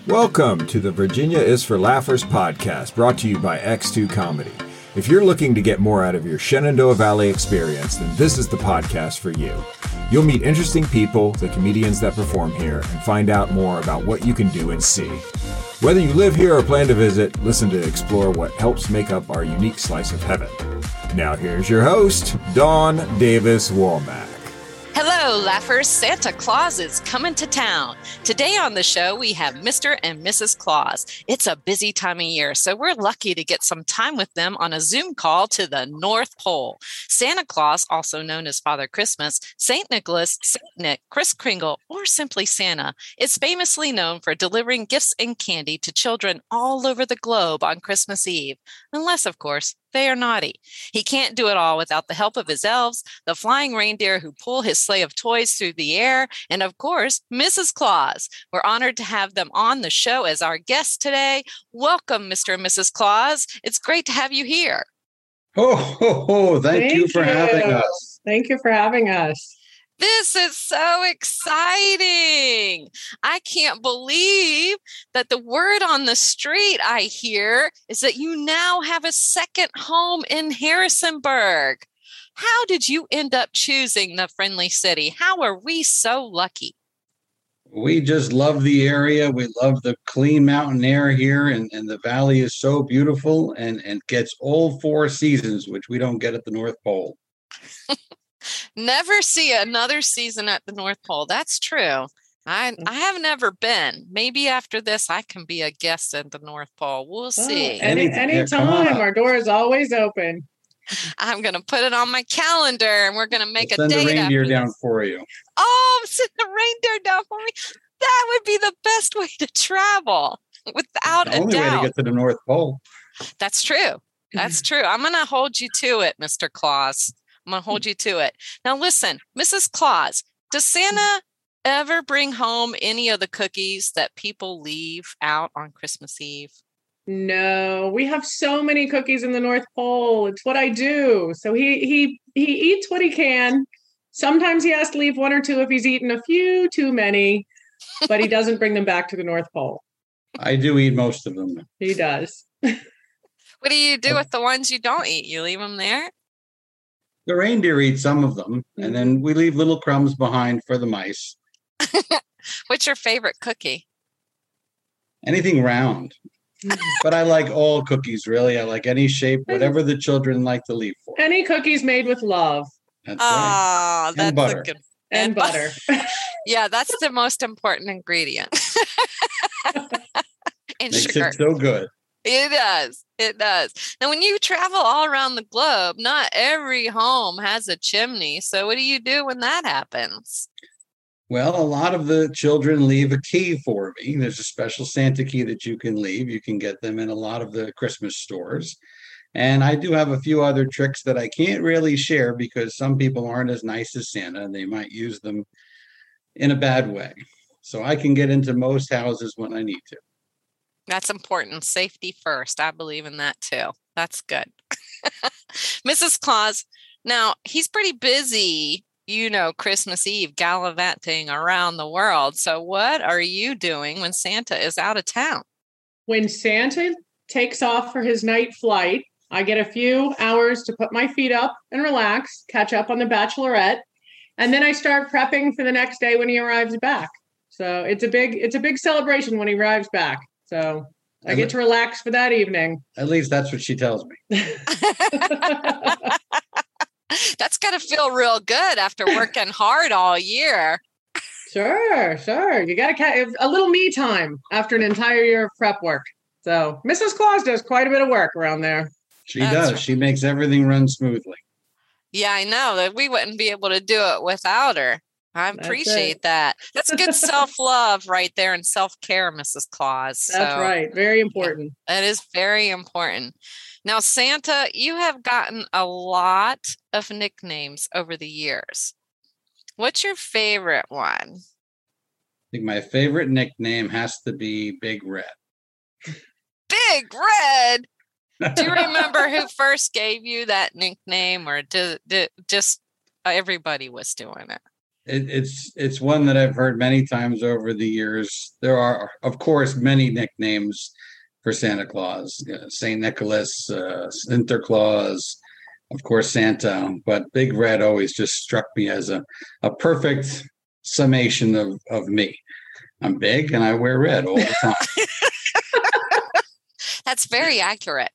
Welcome to the Virginia is for Laughers podcast, brought to you by X2 Comedy. If you're looking to get more out of your Shenandoah Valley experience, then this is the podcast for you. You'll meet interesting people, the comedians that perform here, and find out more about what you can do and see. Whether you live here or plan to visit, listen to explore what helps make up our unique slice of heaven. Now here's your host, Dawn Davis Womack. Hello, laughers. Santa Claus is coming to town. Today on the show, we have Mr. and Mrs. Claus. It's a busy time of year, so we're lucky to get some time with them on a Zoom call to the North Pole. Santa Claus, also known as Father Christmas, St. Nicholas, St. Nick, Kris Kringle, or simply Santa, is famously known for delivering gifts and candy to children all over the globe on Christmas Eve, unless, of course, they are naughty. He can't do it all without the help of his elves, the flying reindeer who pull his sleigh of toys through the air, and of course, Mrs. Claus. We're honored to have them on the show as our guests today. Welcome, Mr. and Mrs. Claus. It's great to have you here. Thank you for having us. Thank you for having us. This is so exciting. I can't believe that the word on the street I hear is that you now have a second home in Harrisonburg. How did you end up choosing the Friendly City? How are we so lucky? We just love the area. We love the clean mountain air here, and the valley is so beautiful and gets all four seasons, which we don't get at the North Pole. Never see another season at the North Pole. That's true. I have never been. Maybe after this, I can be a guest at the North Pole. We'll see. Anytime. Our door is always open. I'm going to put it on my calendar, and we're going to make a date. Send the reindeer down for you. Oh, send the reindeer down for me. That would be the best way to travel, without a doubt. The only way to get to the North Pole. That's true. That's true. I'm going to hold you to it, Mr. Claus. I'm going to hold you to it. Now, listen, Mrs. Claus, does Santa ever bring home any of the cookies that people leave out on Christmas Eve? No, we have so many cookies in the North Pole. It's what I do. So he eats what he can. Sometimes he has to leave one or two if he's eaten a few too many, but he doesn't bring them back to the North Pole. I do eat most of them. He does. What do you do with the ones you don't eat? You leave them there? The reindeer eat some of them, and then we leave little crumbs behind for the mice. What's your favorite cookie? Anything round. But I like all cookies, really. I like any shape, whatever the children like to leave for. Any cookies made with love. That's right. That's and butter. And butter. Yeah, that's the most important ingredient. And Makes sugar. it so good. It does. It does. Now, when you travel all around the globe, not every home has a chimney. So what do you do when that happens? Well, a lot of the children leave a key for me. There's a special Santa key that you can leave. You can get them in a lot of the Christmas stores. And I do have a few other tricks that I can't really share because some people aren't as nice as Santa and they might use them in a bad way. So I can get into most houses when I need to. That's important. Safety first. I believe in that too. That's good. Mrs. Claus, now he's pretty busy, Christmas Eve gallivanting around the world. So what are you doing when Santa is out of town? When Santa takes off for his night flight, I get a few hours to put my feet up and relax, catch up on The Bachelorette, and then I start prepping for the next day when he arrives back. So it's a big celebration when he arrives back. So I get to relax for that evening. At least that's what she tells me. That's got to feel real good after working hard all year. Sure. You got to a little me time after an entire year of prep work. So Mrs. Claus does quite a bit of work around there. She does. Right. She makes everything run smoothly. Yeah, I know that we wouldn't be able to do it without her. I appreciate that. That's good self-love right there and self-care, Mrs. Claus. That's right. Very important. That is very important. Now, Santa, you have gotten a lot of nicknames over the years. What's your favorite one? I think my favorite nickname has to be Big Red. Big Red? Do you remember who first gave you that nickname, or just everybody was doing it? It's one that I've heard many times over the years. There are, of course, many nicknames for Santa Claus. Saint Nicholas, Sinterklaas, of course, Santa. But Big Red always just struck me as a perfect summation of me. I'm big and I wear red all the time. That's very accurate.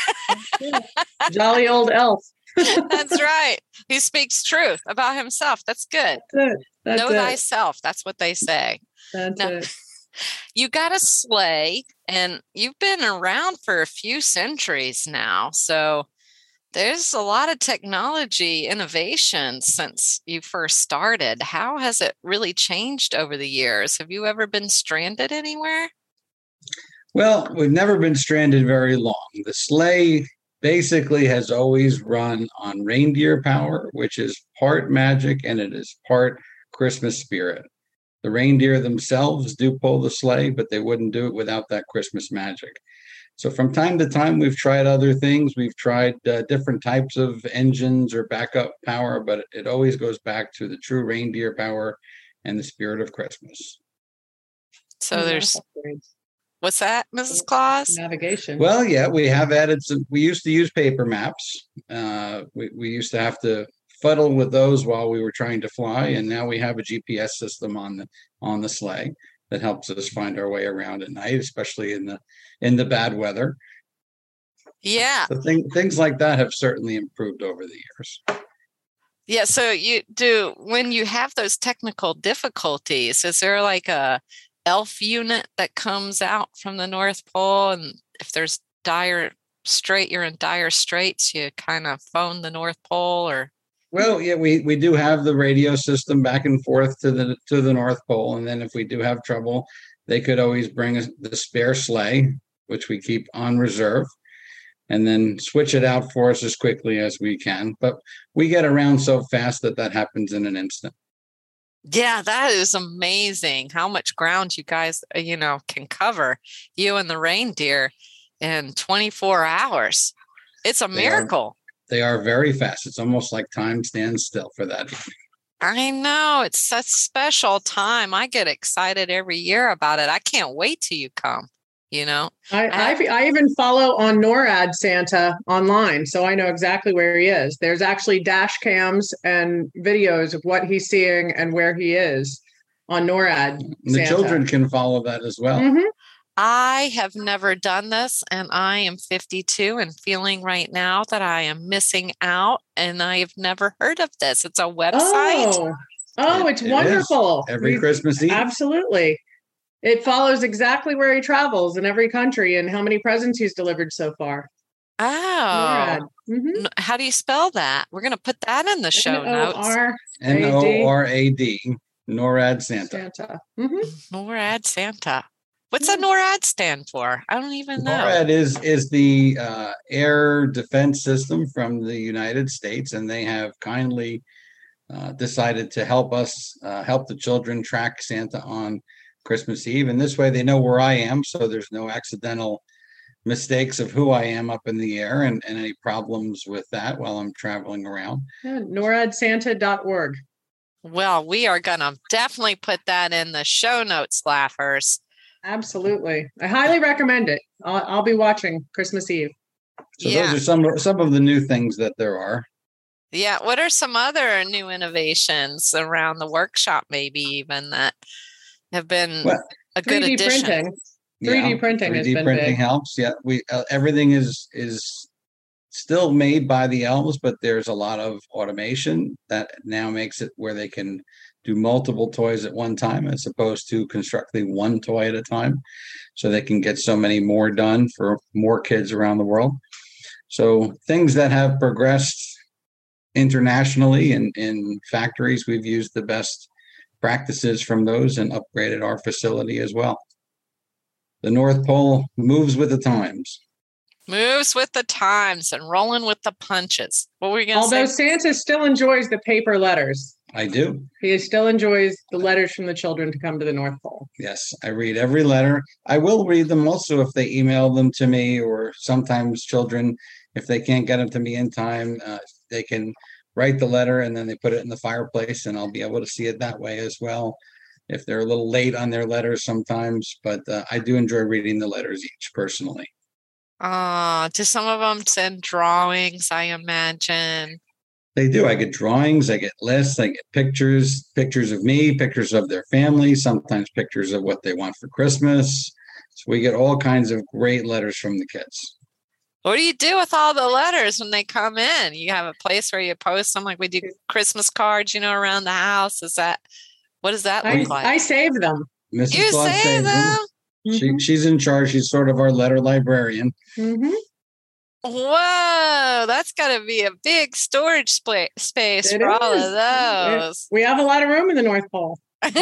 Jolly old elf. That's right. He speaks truth about himself. That's good. That's know it. thyself. That's what they say. That's Now, it. you got a sleigh, and you've been around for a few centuries now. So there's a lot of technology innovation since you first started. How has it really changed over the years? Have you ever been stranded anywhere? Well, we've never been stranded very long. The sleigh basically has always run on reindeer power, which is part magic and it is part Christmas spirit. The reindeer themselves do pull the sleigh, but they wouldn't do it without that Christmas magic. So from time to time, we've tried other things. We've tried different types of engines or backup power, but it always goes back to the true reindeer power and the spirit of Christmas. So there's, what's that, Mrs. Claus? Navigation. Well, yeah, we have added some. We used to use paper maps. We used to have to fuddle with those while we were trying to fly, and now we have a GPS system on the sleigh that helps us find our way around at night, especially in the bad weather. Yeah. So things like that have certainly improved over the years. Yeah. So you do, when you have those technical difficulties, is there like a elf unit that comes out from the North Pole? And if there's you're in dire straits, you kind of phone the North Pole, or? Well, yeah, we do have the radio system back and forth to the North Pole. And then if we do have trouble, they could always bring us the spare sleigh, which we keep on reserve, and then switch it out for us as quickly as we can. But we get around so fast that happens in an instant. Yeah, that is amazing how much ground you guys, can cover, you and the reindeer, in 24 hours. It's a miracle. They are very fast. It's almost like time stands still for that. I know. It's such a special time. I get excited every year about it. I can't wait till you come, I even follow on NORAD Santa online, so I know exactly where he is. There's actually dash cams and videos of what he's seeing and where he is on NORAD The Santa. children can follow that as well. Mm-hmm. I have never done this, and I am 52 and feeling right now that I am missing out, and I have never heard of this. It's a website. It's wonderful. Every Christmas Eve. Absolutely. It follows exactly where he travels in every country and how many presents he's delivered so far. Oh, mm-hmm. How do you spell that? We're going to put that in the show notes. NORAD, NORAD Santa. Mm-hmm. NORAD Santa. What's a NORAD stand for? I don't even know. NORAD is the air defense system from the United States, and they have kindly decided to help us, help the children track Santa on Christmas Eve. And this way they know where I am, so there's no accidental mistakes of who I am up in the air and any problems with that while I'm traveling around. Yeah, NORADSanta.org. Well, we are going to definitely put that in the show notes, Laughers. Absolutely. I highly recommend it. I'll be watching Christmas Eve. So those are some of the new things that there are. Yeah. What are some other new innovations around the workshop, maybe even, that have been a good addition? Printing. 3D printing has been 3D printing big. helps. Yeah, everything is still made by the elves, but there's a lot of automation that now makes it where they can do multiple toys at one time as opposed to constructing one toy at a time, so they can get so many more done for more kids around the world. So things that have progressed internationally in factories, we've used the best practices from those and upgraded our facility as well. The North Pole moves with the times. Moves with the times and rolling with the punches. What were you going to say? Although Santa still enjoys the paper letters. I do. He still enjoys the letters from the children to come to the North Pole. Yes, I read every letter. I will read them also if they email them to me, or sometimes children, if they can't get them to me in time, they can write the letter and then they put it in the fireplace, and I'll be able to see it that way as well. If they're a little late on their letters sometimes, but I do enjoy reading the letters each personally. Do some of them send drawings, I imagine? They do. I get drawings, I get lists, I get pictures of me, pictures of their family, sometimes pictures of what they want for Christmas. So we get all kinds of great letters from the kids. What do you do with all the letters when they come in? You have a place where you post them, like we do Christmas cards, around the house. What does that look like? I save them. Mrs. You Claus save saves them? Mm-hmm. She's in charge. She's sort of our letter librarian. Mm-hmm. Whoa, that's got to be a big storage space It for all is. of those. We have a lot of room in the North Pole.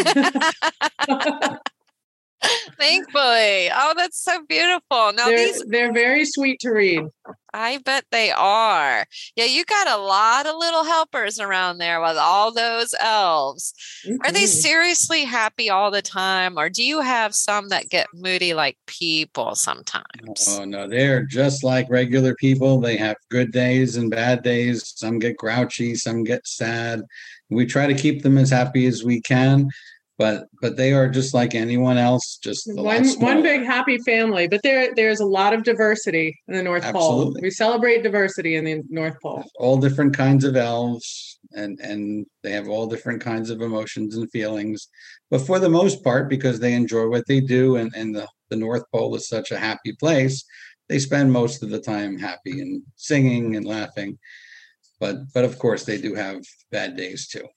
Thankfully. Oh, that's so beautiful. Now they're very sweet to read. I bet they are. Yeah, you got a lot of little helpers around there with all those elves. Mm-hmm. Are they seriously happy all the time, or do you have some that get moody like people sometimes? Oh, no, they're just like regular people. They have good days and bad days. Some get grouchy, some get sad. We try to keep them as happy as we can. But they are just like anyone else, just one big happy family. But there's a lot of diversity in the North Pole. We celebrate diversity in the North Pole. All different kinds of elves, and they have all different kinds of emotions and feelings. But for the most part, because they enjoy what they do, and the North Pole is such a happy place, they spend most of the time happy and singing and laughing. But of course, they do have bad days too.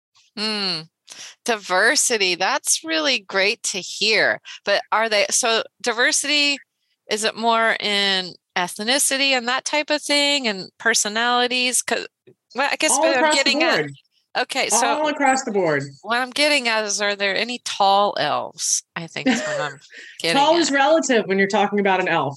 Diversity, that's really great to hear. But diversity, is it more in ethnicity and that type of thing and personalities? Because I guess what I'm getting at. Okay, so all across the board. What I'm getting at is, are there any tall elves? I think is what I'm getting Tall at. is relative when you're talking about an elf.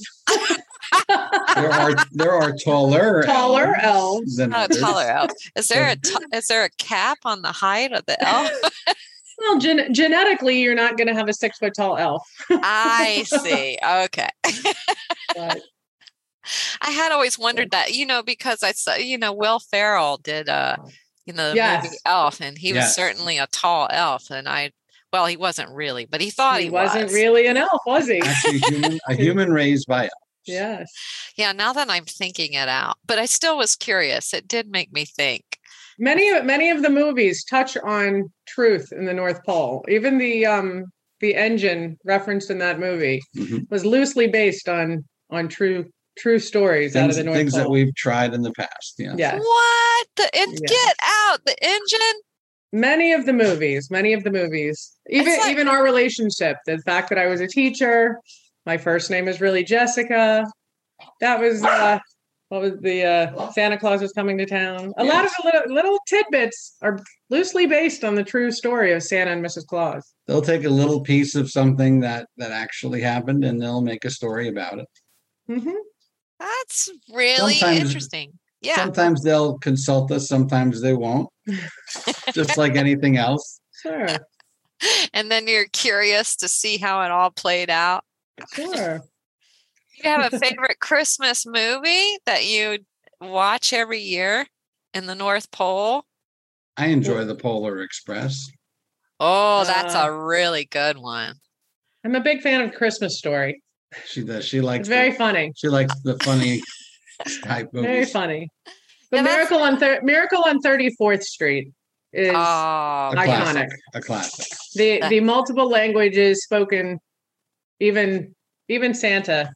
There are taller elves than others. Taller elves. Is there a cap on the height of the elf? Well, genetically, you're not going to have a 6 foot tall elf. I see. Okay. But I had always wondered that, because I saw, Will Ferrell did, the movie Elf, and he was certainly a tall elf, and he wasn't really, but he thought he wasn't really an elf, was he? Actually, a human raised by elves. Yes. Yeah, now that I'm thinking it out, but I still was curious. It did make me think. Many of the movies touch on truth in the North Pole. Even the engine referenced in that movie was loosely based on true stories out of the North Pole. Things that we've tried in the past. Yeah. Yes. What? Get out the engine. Many of the movies. Even our relationship. The fact that I was a teacher. My first name is really Jessica. That was what was the Santa Claus was coming to town. A lot of the little tidbits are loosely based on the true story of Santa and Mrs. Claus. They'll take a little piece of something that actually happened, and they'll make a story about it. Mm-hmm. That's really interesting. Yeah. Sometimes they'll consult us, sometimes they won't. Just like anything else. Sure. And then you're curious to see how it all played out. Sure. You have a favorite Christmas movie that you watch every year in the North Pole? I enjoy the Polar Express. Oh, that's a really good one. I'm a big fan of Christmas Story. She does. She likes it's very funny. She likes the funny type movies. Very funny. The Miracle on 34th Street is iconic. A classic. The multiple languages spoken, even Santa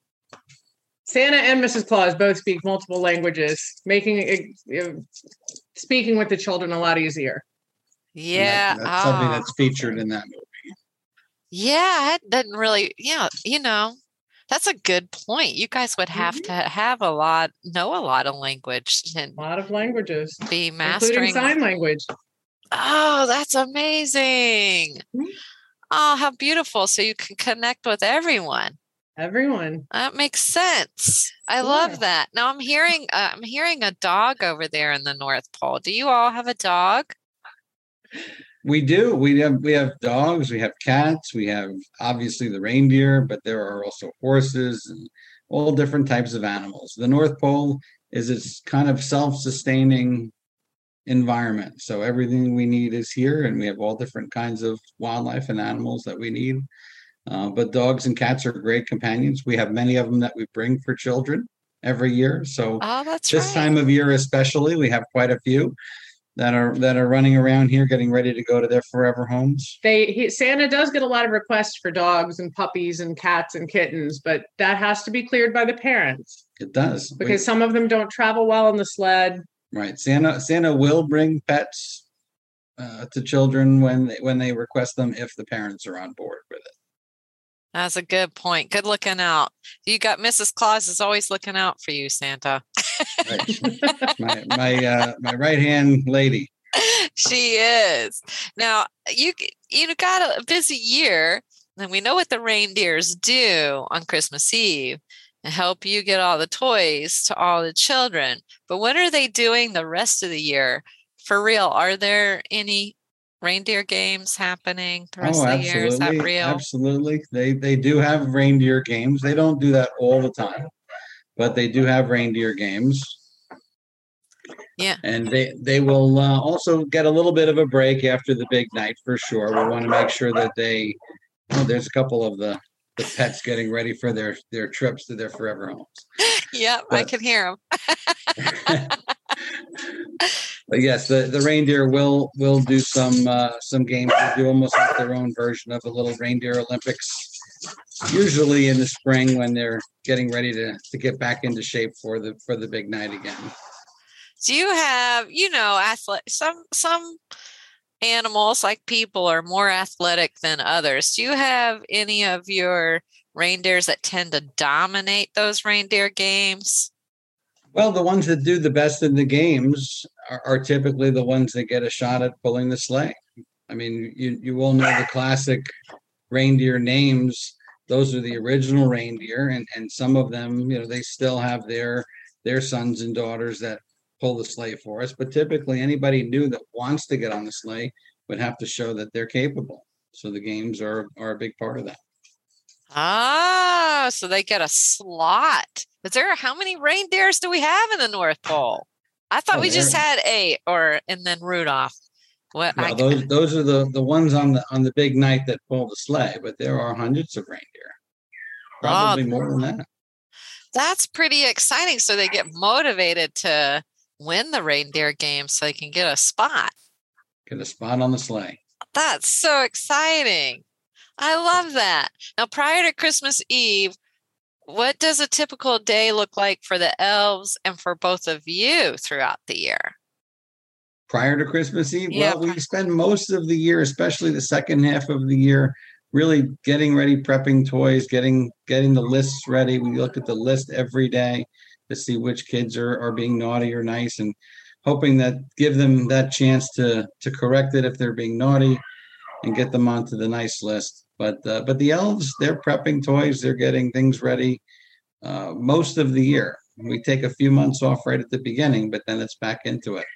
and Mrs. Claus both speak multiple languages, making speaking with the children a lot easier. Yeah, that's something that's featured in that movie. Yeah, it doesn't really. Yeah, that's a good point. You guys would have to have know a lot of language, and a lot of languages, be mastering including sign language. Oh, that's amazing! Mm-hmm. Oh, how beautiful! So you can connect with everyone. That makes sense. I love that. Now I'm hearing a dog over there in the North Pole. Do you all have a dog? We do. We have dogs. We have cats. We have obviously the reindeer, but there are also horses and all different types of animals. The North Pole is its kind of self-sustaining environment. So everything we need is here, and we have all different kinds of wildlife and animals that we need. But dogs and cats are great companions. We have many of them that we bring for children every year. So this time of year especially, we have quite a few that are running around here getting ready to go to their forever homes. Santa does get a lot of requests for dogs and puppies and cats and kittens, but that has to be cleared by the parents. It does. Because some of them don't travel well on the sled. Right. Santa will bring pets to children when they request them, if the parents are on board with it. That's a good point. Good looking out. You got Mrs. Claus is always looking out for you, Santa. Right. my right hand lady. She is. Now you got a busy year, and we know what the reindeers do on Christmas Eve and help you get all the toys to all the children. But what are they doing the rest of the year? For real, are there any reindeer games happening the rest of the year? Is that real? Absolutely. They do have reindeer games. They don't do that all the time, but they do have reindeer games. Yeah. And they will also get a little bit of a break after the big night for sure. We want to make sure that there's a couple of the pets getting ready for their trips to their forever homes. Yep, I can hear them. But yes, the reindeer will do some games. They do almost like their own version of a little reindeer Olympics, usually in the spring when they're getting ready to get back into shape for the big night again. Do you have, some animals like people are more athletic than others. Do you have any of your reindeers that tend to dominate those reindeer games? Well, the ones that do the best in the games are typically the ones that get a shot at pulling the sleigh. I mean, you all know the classic reindeer names. Those are the original reindeer, and some of them, they still have their sons and daughters that pull the sleigh for us. But typically, anybody new that wants to get on the sleigh would have to show that they're capable. So the games are a big part of that. Ah, so they get a slot. How many reindeers do we have in the North Pole? I thought we just had 8, and then Rudolph. Well, those are the ones on the big night that pull the sleigh, but there are hundreds of reindeer, probably more than that. That's pretty exciting. So they get motivated to win the reindeer game so they can get a spot. Get a spot on the sleigh. That's so exciting. I love that. Now, prior to Christmas Eve, what does a typical day look like for the elves and for both of you throughout the year? Prior to Christmas Eve? Yeah. Well, we spend most of the year, especially the second half of the year, really getting ready, prepping toys, getting the lists ready. We look at the list every day to see which kids are being naughty or nice, and hoping that give them that chance to correct it if they're being naughty and get them onto the nice list. But the elves, they're prepping toys, they're getting things ready most of the year. We take a few months off right at the beginning, but then it's back into it.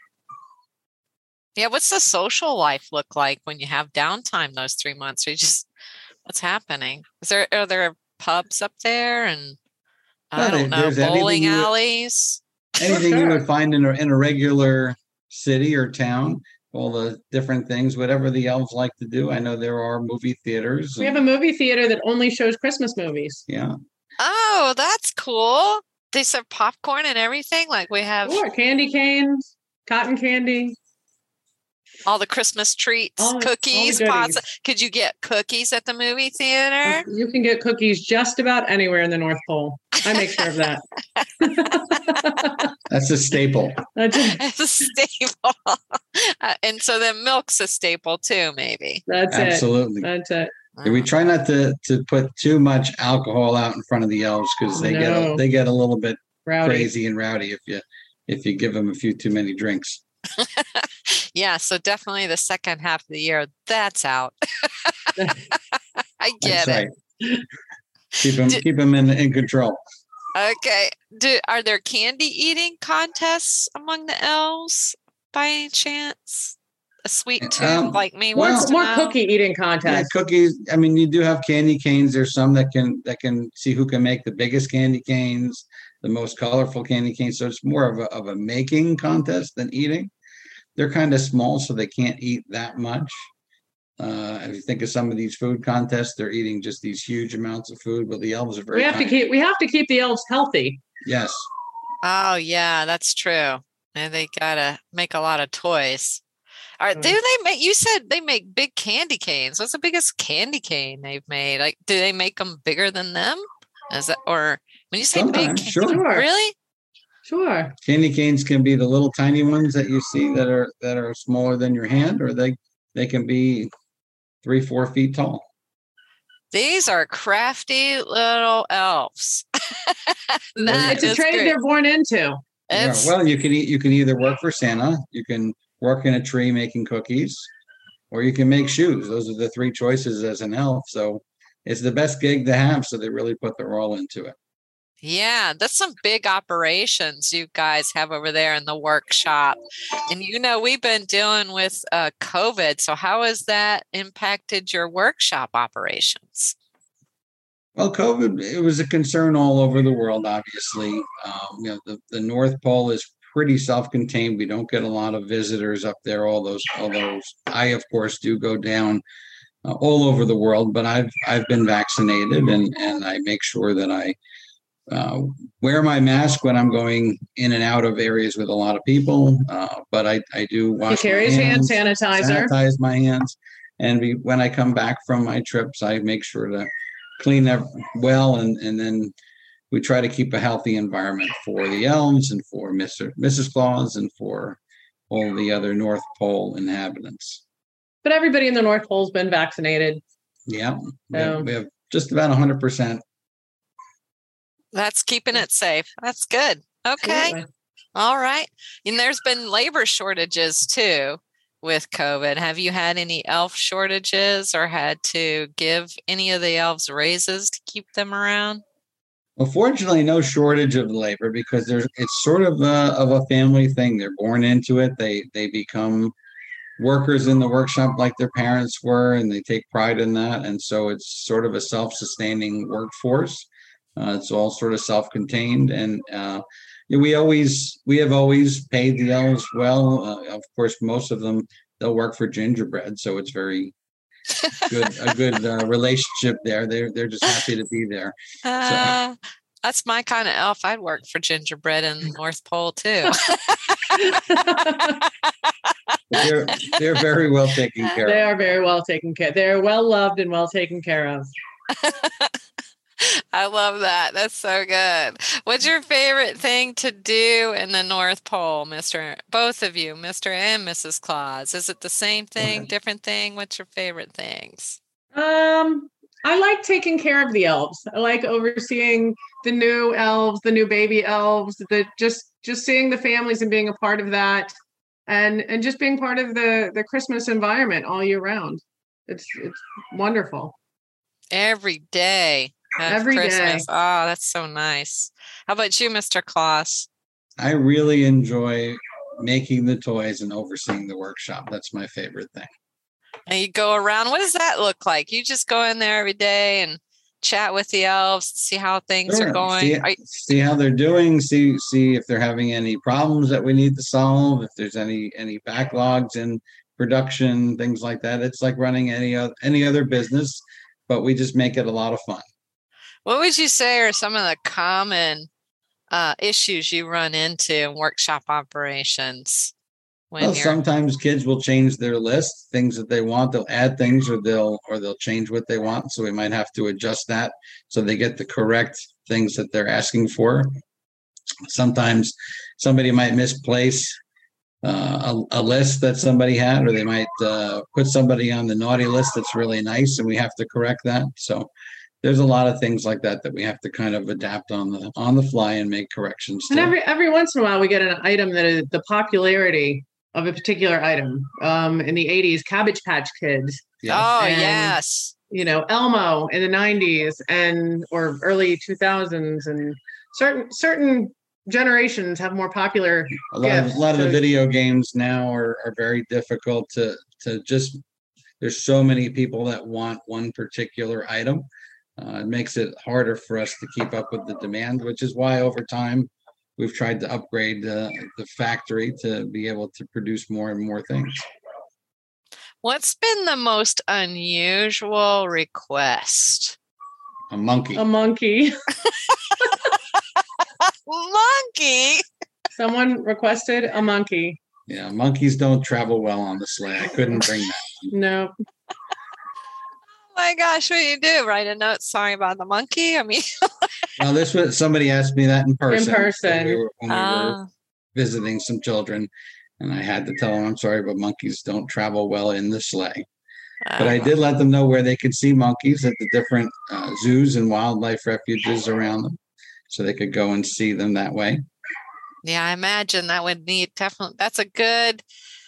Yeah, what's the social life look like when you have downtime those 3 months? What's happening? Are there pubs up there and I don't know, bowling alleys? Anything you would find in a regular city or town. All the different things, whatever the elves like to do. I know there are movie theaters. We have a movie theater that only shows Christmas movies. Yeah. Oh, that's cool. They serve popcorn and everything. Like we have candy canes, cotton candy, all the Christmas treats, cookies. Could you get cookies at the movie theater? You can get cookies just about anywhere in the North Pole. I make sure of that. That's a staple. It's a staple. And so then milk's a staple too, maybe. Absolutely. That's it. We try not to put too much alcohol out in front of the elves because they get a little bit crazy and rowdy if you give them a few too many drinks. Yeah, so definitely the second half of the year, that's out. I get it. Right. Keep them in control. Okay. Are there candy eating contests among the elves by any chance? A sweet tooth like me wants to know. More cookie eating contests. Yeah, cookies. I mean, you do have candy canes. There's some that can see who can make the biggest candy canes, the most colorful candy canes. So it's more of a making contest than eating. they're kind of small, so they can't eat that much. If you think of some of these food contests, they're eating just these huge amounts of food, but the elves are very. We have to keep the elves healthy. Yes. Oh yeah, that's true. And they gotta make a lot of toys. All right, do they make? You said they make big candy canes. What's the biggest candy cane they've made? Like, do they make them bigger than them? Is that, or when you say Sometimes, big, sure. Really? Sure. Candy canes can be the little tiny ones that you see that are smaller than your hand, or they can be 3-4 feet tall. These are crafty little elves. It's a trade they're born into. Yeah, well, you can either work for Santa, you can work in a tree making cookies, or you can make shoes. Those are the 3 choices as an elf. So it's the best gig to have. So they really put their all into it. Yeah, that's some big operations you guys have over there in the workshop. And we've been dealing with COVID. So how has that impacted your workshop operations? Well, COVID, it was a concern all over the world, obviously. The North Pole is pretty self-contained. We don't get a lot of visitors up there, although I, of course, do go down all over the world, but I've been vaccinated and I make sure that I wear my mask when I'm going in and out of areas with a lot of people, but I do wash my hands. He carries hand sanitizer. Sanitize my hands. And when I come back from my trips, I make sure to clean up well, and then we try to keep a healthy environment for the elves and for Mrs. Claus and for all the other North Pole inhabitants. But everybody in the North Pole's been vaccinated. Yeah, we have just about 100%. That's keeping it safe. That's good. Okay. Absolutely. All right. And there's been labor shortages too with COVID. Have you had any elf shortages or had to give any of the elves raises to keep them around? Well, fortunately, no shortage of labor because it's sort of a family thing. They're born into it. They become workers in the workshop like their parents were, and they take pride in that. And so it's sort of a self-sustaining workforce. It's all sort of self-contained, and we have always paid the elves well. Of course, most of them they'll work for Gingerbread, so it's very good a good relationship there. They're just happy to be there. So. That's my kind of elf. I'd work for Gingerbread in the North Pole too. They're very well taken care of. They are very well taken care of. They're well loved and well taken care of. I love that. That's so good. What's your favorite thing to do in the North Pole, both of you, Mr. and Mrs. Claus? Is it the same thing, different thing? What's your favorite things? I like taking care of the elves. I like overseeing the new elves, the new baby elves, just seeing the families and being a part of that, and just being part of the Christmas environment all year round. It's wonderful. Every day. Every Christmas. day. Oh, that's so nice. How about you, Mr. Claus? I really enjoy making the toys and overseeing the workshop. That's my favorite thing. And you go around. What does that look like? You just go in there every day and chat with the elves, see how things are going. See how they're doing. See if they're having any problems that we need to solve. If there's any backlogs in production, things like that. It's like running any other business, but we just make it a lot of fun. What would you say are some of the common issues you run into in workshop operations? Sometimes kids will change their list, things that they want. They'll add things, or they'll change what they want. So we might have to adjust that so they get the correct things that they're asking for. Sometimes somebody might misplace a list that somebody had, or they might put somebody on the naughty list that's really nice, and we have to correct that. So there's a lot of things like that we have to kind of adapt on the fly and make corrections to. And every once in a while we get an item that is the popularity of a particular item. In the 80s, Cabbage Patch Kids. Yes. Oh, and, yes. Elmo in the 90s or early 2000s, and certain generations have more popular a lot of the video games now are very difficult to just. There's so many people that want one particular item. It makes it harder for us to keep up with the demand, which is why over time we've tried to upgrade the factory to be able to produce more and more things. What's been the most unusual request? A monkey. A monkey. Monkey. Someone requested a monkey. Yeah, monkeys don't travel well on the sleigh. I couldn't bring that. No. Oh my gosh, what do you do? Write a note, sorry about the monkey? I mean, Well, this was somebody asked me that in person. In person. When we were visiting some children, and I had to tell them, I'm sorry, but monkeys don't travel well in the sleigh. But I did let them know where they could see monkeys at the different zoos and wildlife refuges around them, so they could go and see them that way. Yeah, I imagine that would need definitely. That's a good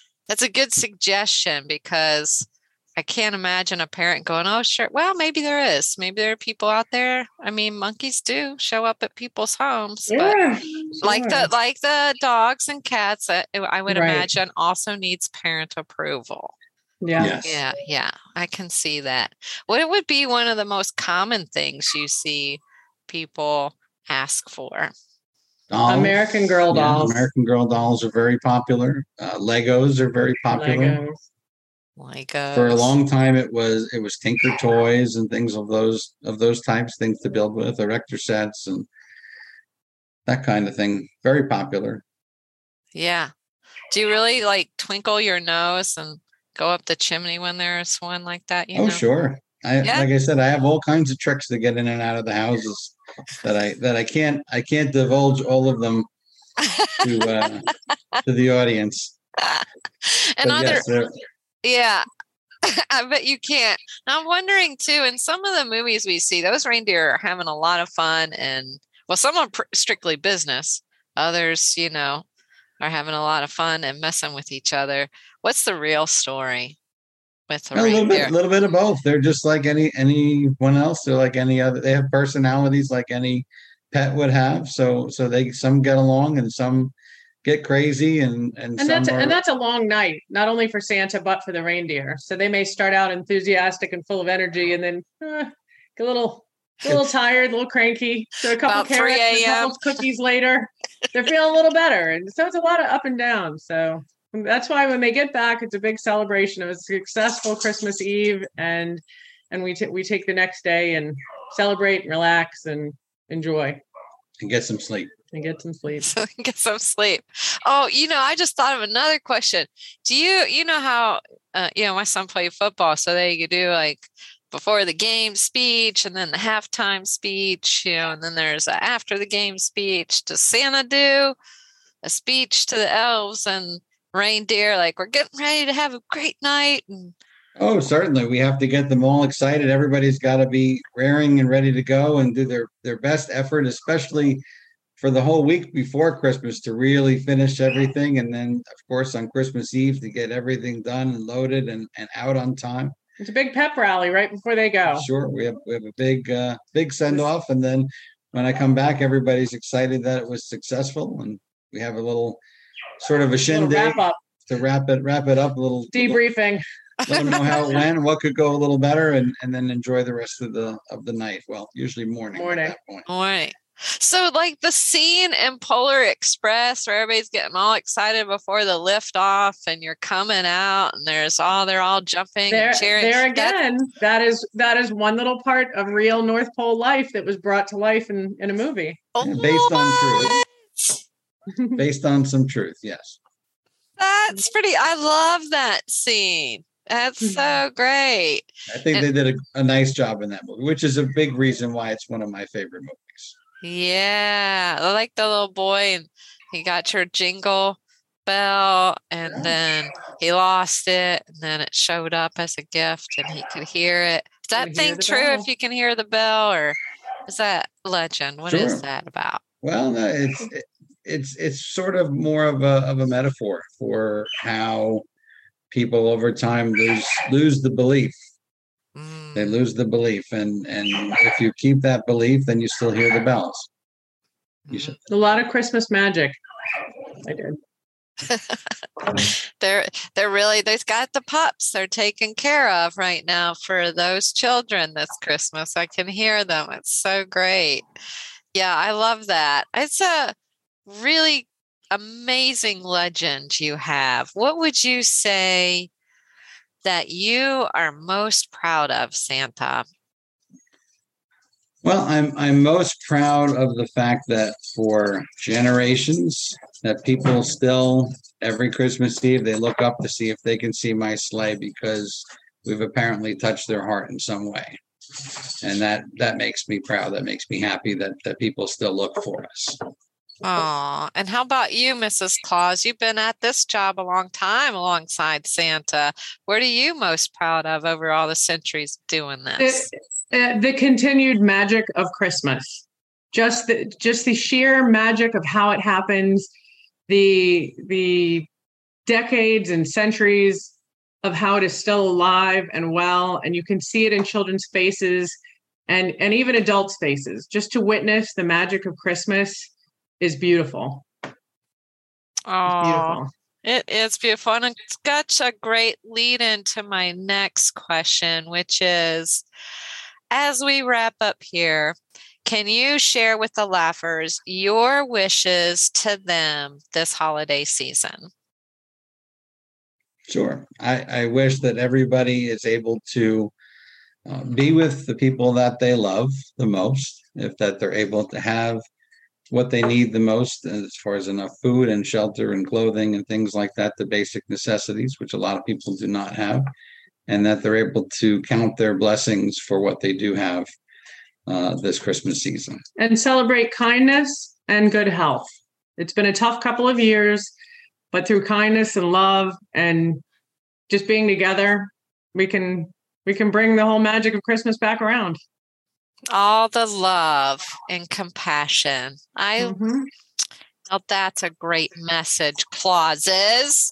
suggestion, because I can't imagine a parent going, "Oh, sure. Well, maybe there is. Maybe there are people out there." I mean, monkeys do show up at people's homes, Yeah, but like the dogs and cats, I would Right. imagine also needs parent approval. Yeah. Yes. Yeah, I can see that. What would be one of the most common things you see people ask for? Dolls. American Girl Yeah, dolls. American Girl dolls are very popular. Legos are very popular. Legos. For a long time, it was Tinker Toys and things of those types, things to build with, erector sets and that kind of thing. Very popular. Yeah. Do you really like twinkle your nose and go up the chimney when there's one like that? You know? Sure. Like I said, I have all kinds of tricks to get in and out of the houses that I can't divulge all of them to the audience. And But yes, yeah, I bet you can't. I'm wondering too, in some of the movies we see, those reindeer are having a lot of fun, and well, some are strictly business. Others, are having a lot of fun and messing with each other. What's the real story with the reindeer? A little bit of both. They're just like anyone else. They're like any other. They have personalities like any pet would have. So some get along and some get crazy and that's a long night, not only for Santa but for the reindeer. So they may start out enthusiastic and full of energy, and then get a little tired, a little cranky. So a couple About 3 carrots, and a a.m. couple cookies later, they're feeling a little better. And so it's a lot of up and down. So that's why when they get back, it's a big celebration of a successful Christmas Eve, and we take the next day and celebrate, and relax, and enjoy, and get some sleep. So get some sleep. Oh, I just thought of another question. Do you know how, my son played football, so they could do like before the game speech and then the halftime speech, and then there's a after the game speech. Does Santa do a speech to the elves and reindeer? Like, we're getting ready to have a great night. Oh, certainly. We have to get them all excited. Everybody's got to be raring and ready to go and do their best effort, especially for the whole week before Christmas, to really finish everything. And then, of course, on Christmas Eve to get everything done and loaded and out on time. It's a big pep rally right before they go. Sure. We have a big send off. And then when I come back, everybody's excited that it was successful. And we have a little sort of a shindig to wrap it up, a little debriefing. Let them know how it went, what could go a little better, and then enjoy the rest of the night. Well, usually morning. At that point. Morning. So like the scene in Polar Express where everybody's getting all excited before the lift off and you're coming out and they're all jumping and cheering. There again, that is one little part of real North Pole life that was brought to life in a movie. Based on truth. Based on some truth, yes. That's pretty, I love that scene. That's so great. I think they did a nice job in that movie, which is a big reason why it's one of my favorite movies. Yeah, I like the little boy, and he got your jingle bell, and then he lost it, and then it showed up as a gift, and he could hear it. Is that thing true? Bell. If you can hear the bell, or is that legend? What is that about? Well, no, it's sort of more of a metaphor for how people over time lose the belief. They lose the belief, and if you keep that belief, then you still hear the bells. You should. A lot of Christmas magic. I did. They're really, they've got the pups they're taken care of right now for those children this Christmas. I can hear them. It's so great. Yeah, I love that. It's really amazing legend you have, what would you say that you are most proud of, Santa? Well, I'm most proud of the fact that for generations that people still every Christmas Eve they look up to see if they can see my sleigh because we've apparently touched their heart in some way. And that makes me proud. That makes me happy that people still look for us. Oh, and how about you, Mrs. Claus? You've been at this job a long time alongside Santa. What are you most proud of over all the centuries doing this? The continued magic of Christmas, just the sheer magic of how it happens, the decades and centuries of how it is still alive and well, and you can see it in children's faces and even adults' faces. Just to witness the magic of Christmas is beautiful. Oh, it is beautiful. And it's such a great lead into my next question, which is, as we wrap up here, can you share with the Laughers your wishes to them this holiday season? Sure. I wish that everybody is able to be with the people that they love the most, if that they're able to have what they need the most as far as enough food and shelter and clothing and things like that, the basic necessities, which a lot of people do not have, and that they're able to count their blessings for what they do have this Christmas season. And celebrate kindness and good health. It's been a tough couple of years, but through kindness and love and just being together, we can bring the whole magic of Christmas back around. All the love and compassion. Well, that's a great message, Clauses.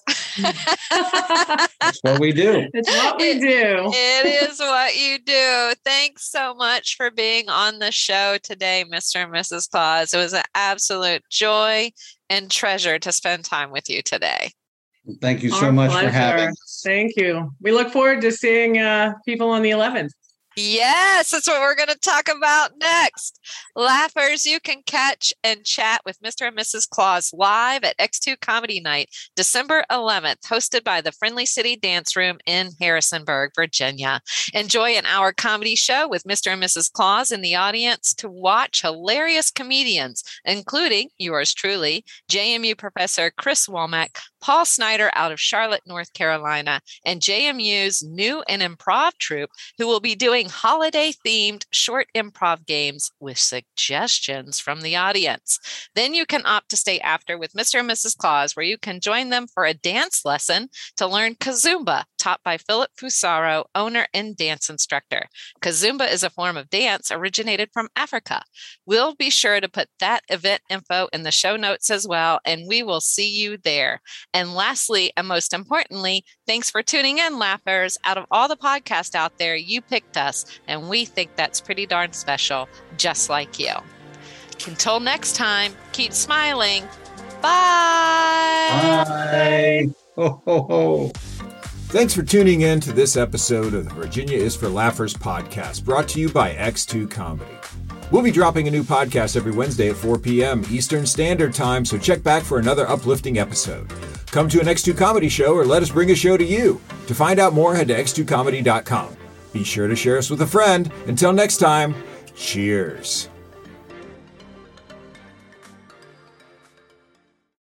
That's what we do. It's what we do. It is what you do. Thanks so much for being on the show today, Mr. and Mrs. Claus. It was an absolute joy and treasure to spend time with you today. Thank you so much for having us. Thank you. We look forward to seeing people on the 11th. Yes, that's what we're going to talk about next. Laughers, you can catch and chat with Mr. and Mrs. Claus live at X2 Comedy Night, December 11th, hosted by the Friendly City Dance Room in Harrisonburg, Virginia. Enjoy an hour comedy show with Mr. and Mrs. Claus in the audience to watch hilarious comedians, including yours truly, JMU Professor Chris Womack, Paul Snyder out of Charlotte, North Carolina, and JMU's new and improv troupe, who will be doing holiday-themed short improv games with suggestions from the audience. Then you can opt to stay after with Mr. and Mrs. Claus, where you can join them for a dance lesson to learn Kazumba, taught by Philip Fusaro, owner and dance instructor. Kazumba is a form of dance originated from Africa. We'll be sure to put that event info in the show notes as well, and we will see you there. And lastly, and most importantly, thanks for tuning in, Laughers. Out of all the podcasts out there, you picked us, and we think that's pretty darn special, just like you. Until next time, keep smiling. Bye. Bye. Ho, ho, ho. Thanks for tuning in to this episode of the Virginia is for Laughers podcast, brought to you by X2 Comedy. We'll be dropping a new podcast every Wednesday at 4 p.m. Eastern Standard Time, so check back for another uplifting episode. Come to an X2 Comedy show or let us bring a show to you. To find out more, head to x2comedy.com. Be sure to share us with a friend. Until next time, cheers.